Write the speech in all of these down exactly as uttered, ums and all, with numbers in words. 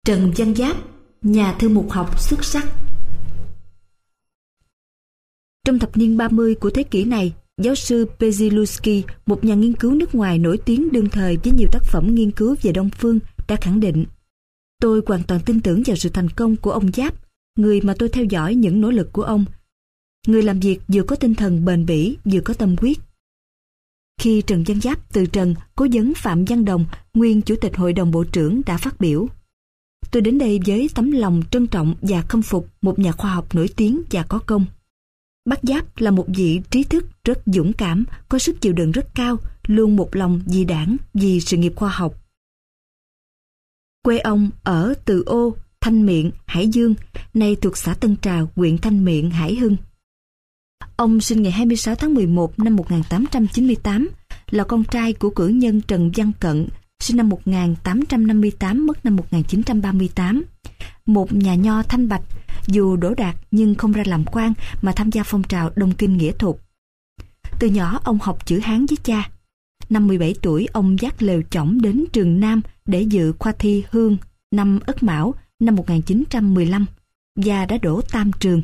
Trần Văn Giáp, nhà thư mục học xuất sắc. Trong thập niên ba mươi của thế kỷ này, giáo sư Peziluski, một nhà nghiên cứu nước ngoài nổi tiếng đương thời với nhiều tác phẩm nghiên cứu về Đông Phương, đã khẳng định: tôi hoàn toàn tin tưởng vào sự thành công của ông Giáp, người mà tôi theo dõi những nỗ lực của ông. Người làm việc vừa có tinh thần bền bỉ, vừa có tâm huyết. Khi Trần Văn Giáp từ trần, cố vấn Phạm Văn Đồng, nguyên Chủ tịch Hội đồng Bộ trưởng đã phát biểu: tôi đến đây với tấm lòng trân trọng và khâm phục một nhà khoa học nổi tiếng và có công. Bác Giáp là một vị trí thức rất dũng cảm, có sức chịu đựng rất cao, luôn một lòng vì đảng, vì sự nghiệp khoa học. Quê ông ở Từ Ô, Thanh Miện, Hải Dương, nay thuộc xã Tân Trào, huyện Thanh Miện, Hải Hưng. Ông sinh ngày hai mươi sáu tháng mười một năm một nghìn tám trăm chín mươi tám, là con trai của cử nhân Trần Văn Cận, sinh năm một nghìn tám trăm năm mươi tám, mất năm một nghìn chín trăm ba mươi tám. Một nhà nho thanh bạch, dù đỗ đạt nhưng không ra làm quan mà tham gia phong trào Đông Kinh nghĩa thục. Từ nhỏ ông học chữ Hán với cha. Năm mười bảy tuổi, ông dắt lều chõng đến trường Nam để dự khoa thi Hương năm Ất Mão năm một nghìn chín trăm mười lăm và đã đỗ tam trường.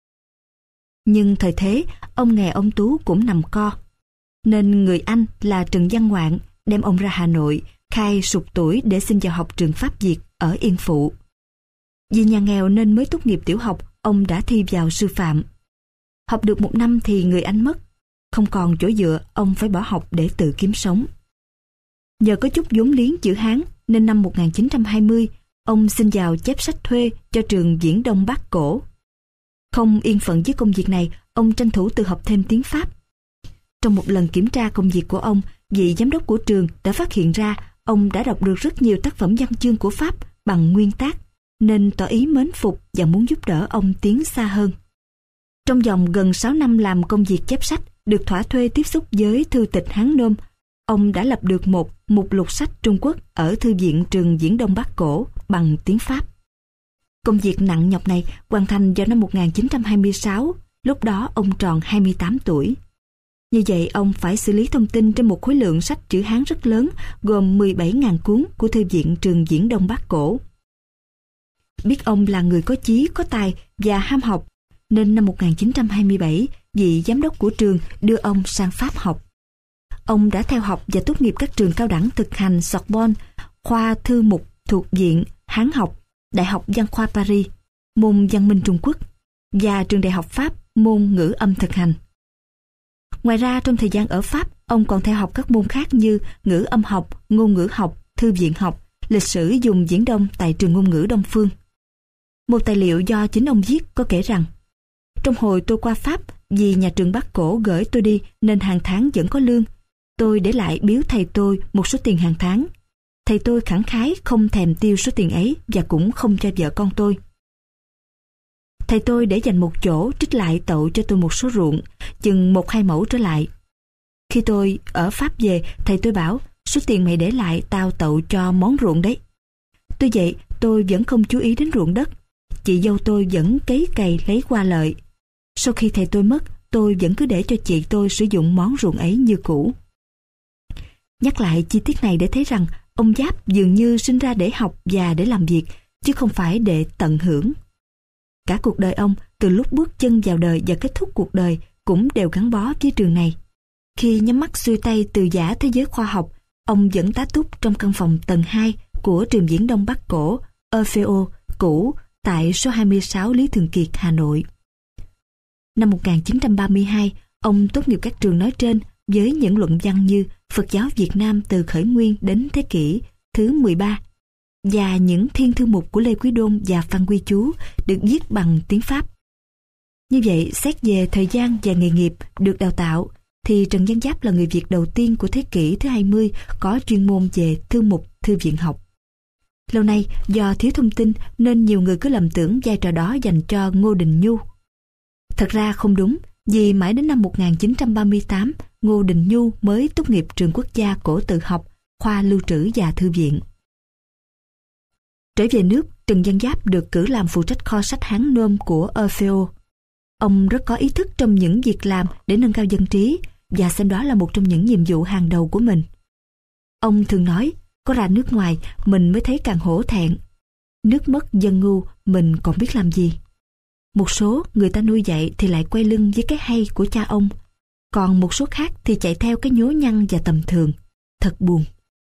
Nhưng thời thế, ông nghè ông Tú cũng nằm co, nên người anh là Trần Văn Ngoạn đem ông ra Hà Nội, khai sụt tuổi để xin vào học trường Pháp Việt ở Yên Phụ. Vì nhà nghèo nên mới tốt nghiệp tiểu học, ông đã thi vào sư phạm. Học được một năm thì người anh mất, không còn chỗ dựa, ông phải bỏ học để tự kiếm sống. Nhờ có chút vốn liếng chữ Hán nên năm một nghìn chín trăm hai mươi, ông xin vào chép sách thuê cho trường Viễn Đông Bắc Cổ. Không yên phận với công việc này, ông tranh thủ tự học thêm tiếng Pháp. Trong một lần kiểm tra công việc của ông, vị giám đốc của trường đã phát hiện ra ông đã đọc được rất nhiều tác phẩm văn chương của Pháp bằng nguyên tác, nên tỏ ý mến phục và muốn giúp đỡ ông tiến xa hơn. Trong vòng gần sáu năm làm công việc chép sách, được thỏa thuê tiếp xúc với thư tịch Hán Nôm, ông đã lập được một mục lục sách Trung Quốc ở Thư viện trường Viễn Đông Bắc Cổ bằng tiếng Pháp. Công việc nặng nhọc này hoàn thành vào năm một nghìn chín trăm hai mươi sáu, lúc đó ông tròn hai mươi tám tuổi. Như vậy, ông phải xử lý thông tin trên một khối lượng sách chữ Hán rất lớn, gồm mười bảy nghìn cuốn của Thư viện trường Viễn Đông Bắc Cổ. Biết ông là người có chí, có tài và ham học, nên năm một nghìn chín trăm hai mươi bảy, vị giám đốc của trường đưa ông sang Pháp học. Ông đã theo học và tốt nghiệp các trường cao đẳng thực hành Sorbonne, khoa thư mục thuộc viện Hán học, Đại học Văn khoa Paris, môn văn minh Trung Quốc, và trường Đại học Pháp, môn ngữ âm thực hành. Ngoài ra, trong thời gian ở Pháp, ông còn theo học các môn khác như ngữ âm học, ngôn ngữ học, thư viện học, lịch sử dùng Viễn Đông tại trường ngôn ngữ Đông Phương. Một tài liệu do chính ông viết có kể rằng: trong hồi tôi qua Pháp, vì nhà trường Bắc Cổ gửi tôi đi nên hàng tháng vẫn có lương. Tôi để lại biếu thầy tôi một số tiền hàng tháng. Thầy tôi khẳng khái không thèm tiêu số tiền ấy và cũng không cho vợ con tôi. Thầy tôi để dành một chỗ trích lại tậu cho tôi một số ruộng, chừng một hai mẫu trở lại. Khi tôi ở Pháp về, thầy tôi bảo: số tiền mày để lại tao tậu cho món ruộng đấy. Tuy vậy, tôi vẫn không chú ý đến ruộng đất. Chị dâu tôi vẫn cấy cày lấy qua lợi. Sau khi thầy tôi mất, tôi vẫn cứ để cho chị tôi sử dụng món ruộng ấy như cũ. Nhắc lại chi tiết này để thấy rằng ông Giáp dường như sinh ra để học và để làm việc, chứ không phải để tận hưởng. Cả cuộc đời ông, từ lúc bước chân vào đời và kết thúc cuộc đời, cũng đều gắn bó với trường này. Khi nhắm mắt xuôi tay từ giã thế giới khoa học, ông vẫn tá túc trong căn phòng tầng hai của trường Viễn Đông Bắc Cổ, Orfeo, cũ, tại số hai mươi sáu Lý Thường Kiệt, Hà Nội. Năm một nghìn chín trăm ba mươi hai, ông tốt nghiệp các trường nói trên với những luận văn như Phật giáo Việt Nam từ khởi nguyên đến thế kỷ thứ mười ba và những thiên thư mục của Lê Quý Đôn và Phan Quy Chú được viết bằng tiếng Pháp. Như vậy, xét về thời gian và nghề nghiệp được đào tạo, thì Trần Văn Giáp là người Việt đầu tiên của thế kỷ thứ hai mươi có chuyên môn về thư mục thư viện học. Lâu nay, do thiếu thông tin nên nhiều người cứ lầm tưởng vai trò đó dành cho Ngô Đình Nhu. Thật ra không đúng, vì mãi đến năm một nghìn chín trăm ba mươi tám, Ngô Đình Nhu mới tốt nghiệp trường quốc gia cổ tự học, khoa lưu trữ và thư viện. Trở về nước, Trần Văn Giáp được cử làm phụ trách kho sách Hán Nôm của Orfeo. Ông rất có ý thức trong những việc làm để nâng cao dân trí và xem đó là một trong những nhiệm vụ hàng đầu của mình. Ông thường nói, có ra nước ngoài mình mới thấy càng hổ thẹn. Nước mất dân ngu, mình còn biết làm gì. Một số người ta nuôi dạy thì lại quay lưng với cái hay của cha ông, còn một số khác thì chạy theo cái nhố nhăng và tầm thường. Thật buồn.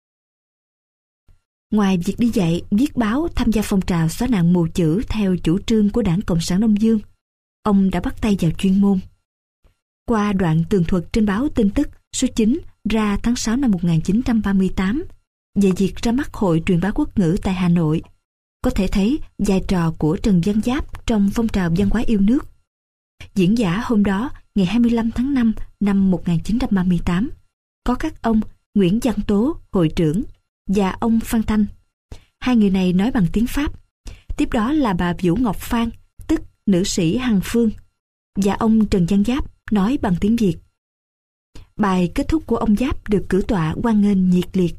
Ngoài việc đi dạy, viết báo, tham gia phong trào xóa nạn mù chữ theo chủ trương của Đảng Cộng sản Đông Dương, ông đã bắt tay vào chuyên môn. Qua đoạn tường thuật trên báo Tin tức số chín ra tháng sáu năm một nghìn chín trăm ba mươi tám về việc ra mắt Hội Truyền bá Quốc ngữ tại Hà Nội, có thể thấy vai trò của Trần Văn Giáp trong phong trào văn hóa yêu nước. Diễn giả hôm đó, ngày hai mươi lăm tháng năm năm một nghìn chín trăm ba mươi tám, có các ông Nguyễn Văn Tố, hội trưởng, và ông Phan Thanh. Hai người này nói bằng tiếng Pháp. Tiếp đó là bà Vũ Ngọc Phan, tức nữ sĩ Hằng Phương, và ông Trần Văn Giáp nói bằng tiếng Việt. Bài kết thúc của ông Giáp được cử tọa hoan nghênh nhiệt liệt.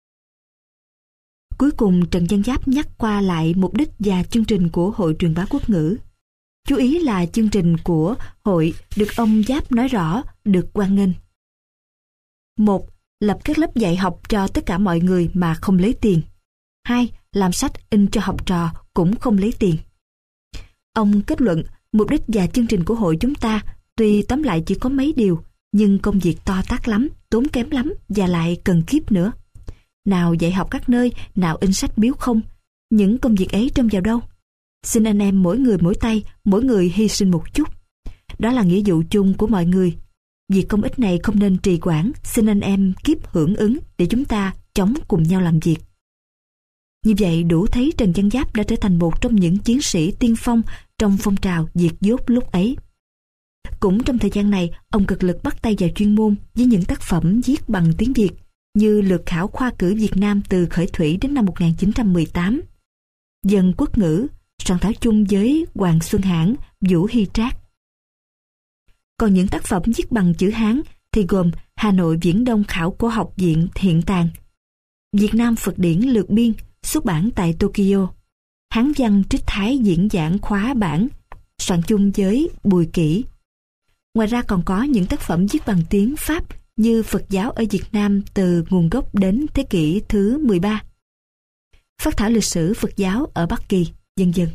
Cuối cùng Trần Văn Giáp nhắc qua lại mục đích và chương trình của Hội Truyền bá Quốc ngữ. Chú ý là chương trình của hội được ông Giáp nói rõ được hoan nghênh. Một, lập các lớp dạy học cho tất cả mọi người mà không lấy tiền. Hai, làm sách in cho học trò cũng không lấy tiền. Ông kết luận mục đích và chương trình của hội chúng ta tuy tóm lại chỉ có mấy điều, nhưng công việc to tát lắm, tốn kém lắm và lại cần kíp nữa. Nào dạy học các nơi, nào in sách biếu không. Những công việc ấy trông vào đâu? Xin anh em mỗi người mỗi tay, mỗi người hy sinh một chút. Đó là nghĩa vụ chung của mọi người. Việc công ích này không nên trì hoãn, xin anh em kíp hưởng ứng để chúng ta chống cùng nhau làm việc. Như vậy đủ thấy Trần Văn Giáp đã trở thành một trong những chiến sĩ tiên phong trong phong trào diệt dốt lúc ấy. Cũng trong thời gian này, ông cực lực bắt tay vào chuyên môn với những tác phẩm viết bằng tiếng Việt như Lược khảo khoa cử Việt Nam từ khởi thủy đến năm một nghìn chín trăm mười tám, Dân quốc ngữ, soạn thảo chung với Hoàng Xuân Hãn, Vũ Hy Trác. Còn những tác phẩm viết bằng chữ Hán thì gồm Hà Nội Viễn Đông Khảo cổ học viện hiện tàng, Việt Nam Phật điển lược biên xuất bản tại Tokyo, Hán văn trích thái diễn giảng khóa bản soạn chung với Bùi Kỷ. Ngoài ra còn có những tác phẩm viết bằng tiếng Pháp như Phật giáo ở Việt Nam từ nguồn gốc đến thế kỷ thứ mười ba, Phác thảo lịch sử Phật giáo ở Bắc Kỳ, vân vân.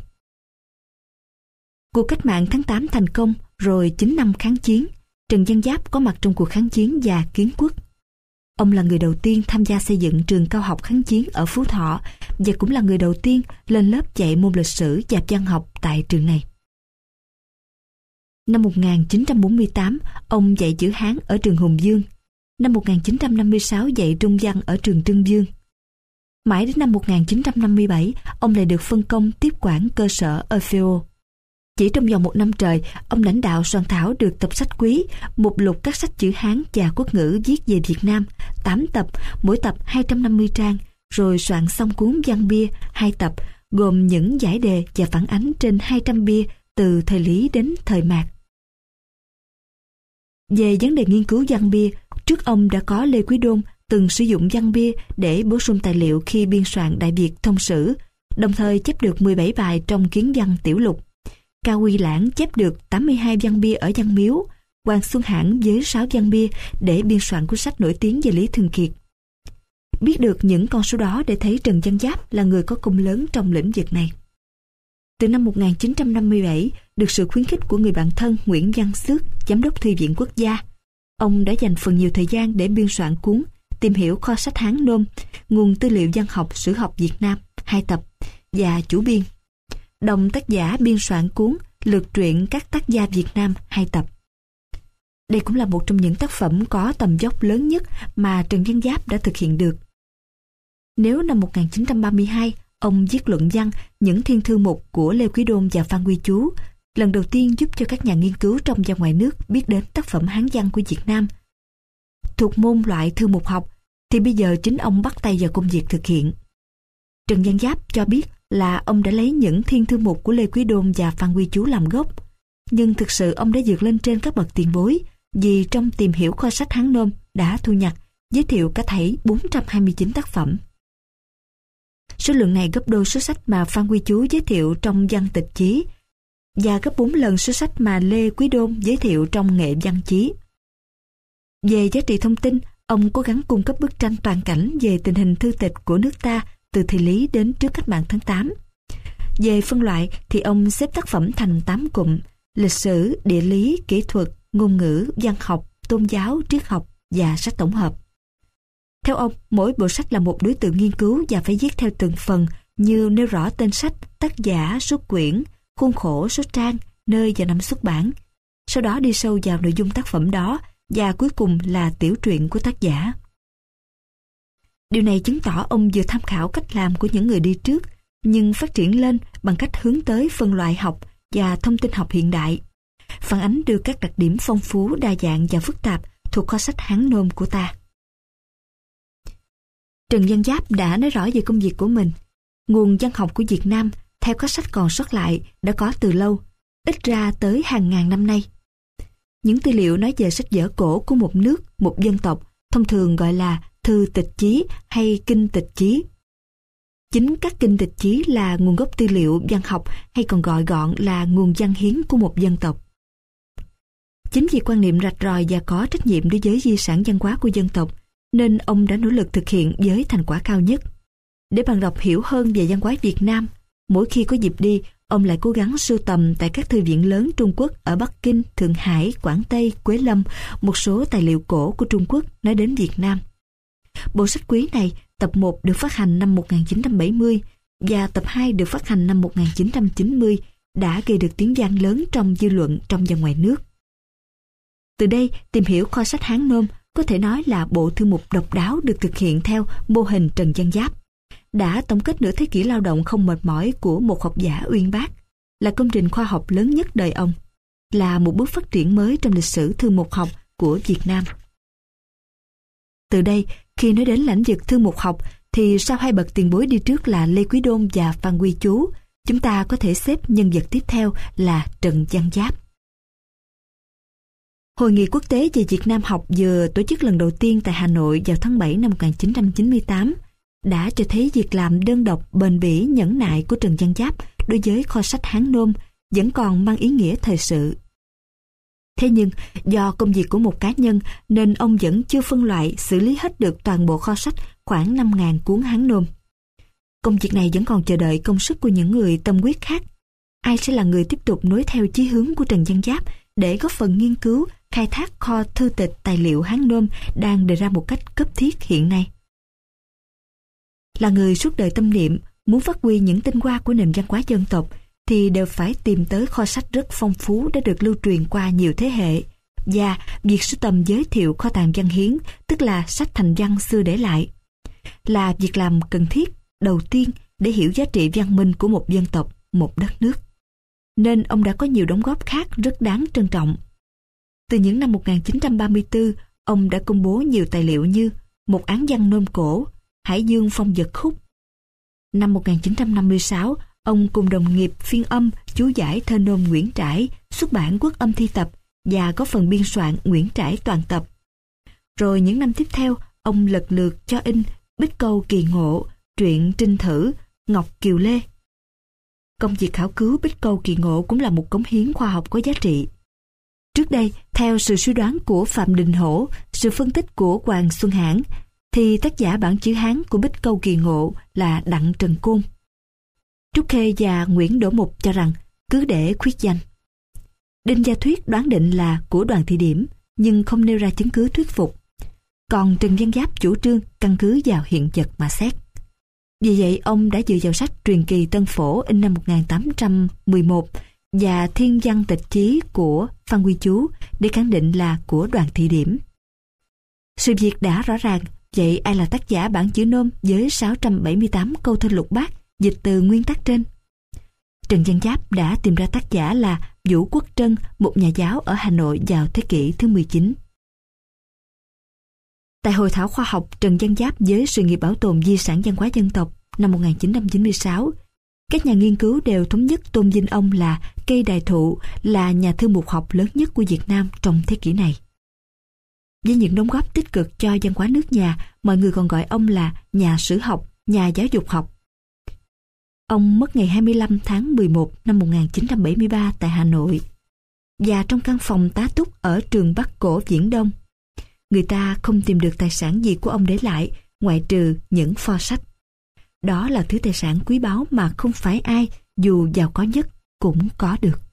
Cuộc cách mạng tháng tám thành công rồi chín năm kháng chiến, Trần Văn Giáp có mặt trong cuộc kháng chiến và kiến quốc. Ông là người đầu tiên tham gia xây dựng trường cao học kháng chiến ở Phú Thọ và cũng là người đầu tiên lên lớp dạy môn lịch sử và văn học tại trường này. Năm một nghìn chín trăm bốn mươi tám, ông dạy chữ Hán ở trường Hùng Dương. Năm một nghìn chín trăm năm mươi sáu dạy Trung văn ở trường Trưng Dương. Mãi đến năm một nghìn chín trăm năm mươi bảy, ông lại được phân công tiếp quản cơ sở Orfeo. Chỉ trong vòng một năm trời, ông lãnh đạo soạn thảo được tập sách quý, mục lục các sách chữ Hán và quốc ngữ viết về Việt Nam, tám tập, mỗi tập hai trăm năm mươi trang, rồi soạn xong cuốn Văn bia, hai tập, gồm những giải đề và phản ánh trên hai trăm bia từ thời Lý đến thời Mạc. Về vấn đề nghiên cứu văn bia, trước ông đã có Lê Quý Đôn từng sử dụng văn bia để bổ sung tài liệu khi biên soạn Đại Việt Thông Sử, đồng thời chép được mười bảy bài trong Kiến văn Tiểu Lục. Cao Huy Lãng chép được tám mươi hai văn bia ở Văn Miếu, Hoàng Xuân Hãn với sáu văn bia để biên soạn cuốn sách nổi tiếng về Lý Thường Kiệt. Biết được những con số đó để thấy Trần Văn Giáp là người có công lớn trong lĩnh vực này. Từ năm một nghìn chín trăm năm mươi bảy, được sự khuyến khích của người bạn thân Nguyễn Văn Xước, Giám đốc Thư viện Quốc gia, ông đã dành phần nhiều thời gian để biên soạn cuốn Tìm hiểu kho sách Hán Nôm, nguồn tư liệu văn học sử học Việt Nam, hai tập, và chủ biên. Đồng tác giả biên soạn cuốn Lược truyện các tác gia Việt Nam, hai tập. Đây cũng là một trong những tác phẩm có tầm vóc lớn nhất mà Trần Văn Giáp đã thực hiện được. Nếu năm một nghìn chín trăm ba mươi hai, ông viết luận văn Những Thiên Thư Mục của Lê Quý Đôn và Phan Huy Chú, lần đầu tiên giúp cho các nhà nghiên cứu trong và ngoài nước biết đến tác phẩm Hán văn của Việt Nam. Thuộc môn loại thư mục học, thì bây giờ chính ông bắt tay vào công việc thực hiện. Trần Văn Giáp cho biết là ông đã lấy những thiên thư mục của Lê Quý Đôn và Phan Huy Chú làm gốc, nhưng thực sự ông đã vượt lên trên các bậc tiền bối, vì trong Tìm hiểu kho sách Hán Nôm đã thu nhặt, giới thiệu cả thảy bốn trăm hai mươi chín tác phẩm. Số lượng này gấp đôi số sách mà Phan Huy Chú giới thiệu trong Văn Tịch Chí, và gấp bốn lần số sách mà Lê Quý Đôn giới thiệu trong Nghệ Văn Chí. Về giá trị thông tin, ông cố gắng cung cấp bức tranh toàn cảnh về tình hình thư tịch của nước ta từ thời Lý đến trước cách mạng tháng tám. Về phân loại thì ông xếp tác phẩm thành tám cụm: lịch sử, địa lý, kỹ thuật, ngôn ngữ, văn học, tôn giáo, triết học và sách tổng hợp. Theo ông, mỗi bộ sách là một đối tượng nghiên cứu và phải viết theo từng phần, như nêu rõ tên sách, tác giả, số quyển, khuôn khổ, số trang, nơi và năm xuất bản. Sau đó đi sâu vào nội dung tác phẩm đó, và cuối cùng là tiểu truyện của tác giả. Điều này chứng tỏ ông vừa tham khảo cách làm của những người đi trước, nhưng phát triển lên bằng cách hướng tới phân loại học và thông tin học hiện đại, phản ánh được các đặc điểm phong phú, đa dạng và phức tạp thuộc kho sách Hán Nôm của ta. Trần Văn Giáp đã nói rõ về công việc của mình. Nguồn văn học của Việt Nam, theo các sách còn sót lại, đã có từ lâu, ít ra tới hàng ngàn năm nay. Những tư liệu nói về sách vở cổ của một nước, một dân tộc, thông thường gọi là thư tịch chí hay kinh tịch chí. Chính các kinh tịch chí là nguồn gốc tư liệu văn học, hay còn gọi gọn là nguồn văn hiến của một dân tộc. Chính vì quan niệm rạch ròi và có trách nhiệm đối với di sản văn hóa của dân tộc, nên ông đã nỗ lực thực hiện với thành quả cao nhất. Để bạn đọc hiểu hơn về văn hóa Việt Nam, mỗi khi có dịp đi, ông lại cố gắng sưu tầm tại các thư viện lớn Trung Quốc ở Bắc Kinh, Thượng Hải, Quảng Tây, Quế Lâm một số tài liệu cổ của Trung Quốc nói đến Việt Nam. Bộ sách quý này, tập một được phát hành năm một nghìn chín trăm bảy mươi và tập hai được phát hành năm một nghìn chín trăm chín mươi, đã gây được tiếng vang lớn trong dư luận trong và ngoài nước. Từ đây, tìm hiểu kho sách Hán Nôm có thể nói là bộ thư mục độc đáo được thực hiện theo mô hình Trần Văn Giáp, đã tổng kết nửa thế kỷ lao động không mệt mỏi của một học giả uyên bác, là công trình khoa học lớn nhất đời ông, là một bước phát triển mới trong lịch sử thư mục học của Việt Nam. Từ đây, khi nói đến lĩnh vực thư mục học, thì sau hai bậc tiền bối đi trước là Lê Quý Đôn và Phan Quy Chú, chúng ta có thể xếp nhân vật tiếp theo là Trần Văn Giáp. Hội nghị quốc tế về Việt Nam học vừa tổ chức lần đầu tiên tại Hà Nội vào tháng bảy năm một nghìn chín trăm chín mươi tám, đã cho thấy việc làm đơn độc, bền bỉ, nhẫn nại của Trần Văn Giáp đối với kho sách Hán Nôm vẫn còn mang ý nghĩa thời sự. Thế nhưng, do công việc của một cá nhân nên ông vẫn chưa phân loại, xử lý hết được toàn bộ kho sách khoảng năm nghìn cuốn Hán Nôm. Công việc này vẫn còn chờ đợi công sức của những người tâm huyết khác. Ai sẽ là người tiếp tục nối theo chí hướng của Trần Văn Giáp để góp phần nghiên cứu, khai thác kho thư tịch tài liệu Hán Nôm đang đề ra một cách cấp thiết hiện nay? Là người suốt đời tâm niệm, muốn phát huy những tinh hoa của nền văn hóa dân tộc, thì đều phải tìm tới kho sách rất phong phú đã được lưu truyền qua nhiều thế hệ, và việc sưu tầm giới thiệu kho tàng văn hiến, tức là sách thành văn xưa để lại, là việc làm cần thiết đầu tiên để hiểu giá trị văn minh của một dân tộc, một đất nước. Nên ông đã có nhiều đóng góp khác rất đáng trân trọng. Từ những năm một nghìn chín trăm ba mươi tư, ông đã công bố nhiều tài liệu như Một án văn Nôm cổ, Hải Dương phong vật khúc. Năm một nghìn chín trăm năm mươi sáu, ông cùng đồng nghiệp phiên âm chú giải thơ nôm Nguyễn Trãi, xuất bản Quốc âm thi tập và có phần biên soạn Nguyễn Trãi toàn tập. Rồi những năm tiếp theo, ông lần lượt cho in Bích Câu Kỳ Ngộ, truyện Trinh Thử, Ngọc Kiều Lê. Công việc khảo cứu Bích Câu Kỳ Ngộ cũng là một cống hiến khoa học có giá trị. Trước đây, theo sự suy đoán của Phạm Đình Hổ, sự phân tích của Hoàng Xuân Hãn, thì tác giả bản chữ Hán của Bích Câu Kỳ Ngộ là Đặng Trần Côn. Trúc Khê và Nguyễn Đỗ Mục cho rằng cứ để khuyết danh. Đinh Gia Thuyết đoán định là của Đoàn Thị Điểm, nhưng không nêu ra chứng cứ thuyết phục. Còn Trần Văn Giáp chủ trương căn cứ vào hiện vật mà xét. Vì vậy, ông đã dựa vào sách Truyền kỳ Tân Phổ in năm một nghìn tám trăm mười một và Thiên văn tịch chí của Phan Quy Chú để khẳng định là của Đoàn Thị Điểm. Sự việc đã rõ ràng, vậy ai là tác giả bản chữ nôm với sáu trăm bảy mươi tám câu thơ lục bát dịch từ nguyên tắc trên? Trần Văn Giáp đã tìm ra tác giả là Vũ Quốc Trân, một nhà giáo ở Hà Nội vào thế kỷ thứ mười chín. Tại Hội thảo khoa học Trần Văn Giáp với sự nghiệp bảo tồn di sản văn hóa dân tộc năm một nghìn chín trăm chín mươi sáu, các nhà nghiên cứu đều thống nhất tôn vinh ông là cây đại thụ, là nhà thư mục học lớn nhất của Việt Nam trong thế kỷ này. Với những đóng góp tích cực cho văn hóa nước nhà, mọi người còn gọi ông là nhà sử học, nhà giáo dục học. Ông mất ngày hai mươi lăm tháng mười một năm một nghìn chín trăm bảy mươi ba tại Hà Nội, và trong căn phòng tá túc ở trường Bắc Cổ Viễn Đông. Người ta không tìm được tài sản gì của ông để lại, ngoại trừ những pho sách. Đó là thứ tài sản quý báu mà không phải ai, dù giàu có nhất cũng có được.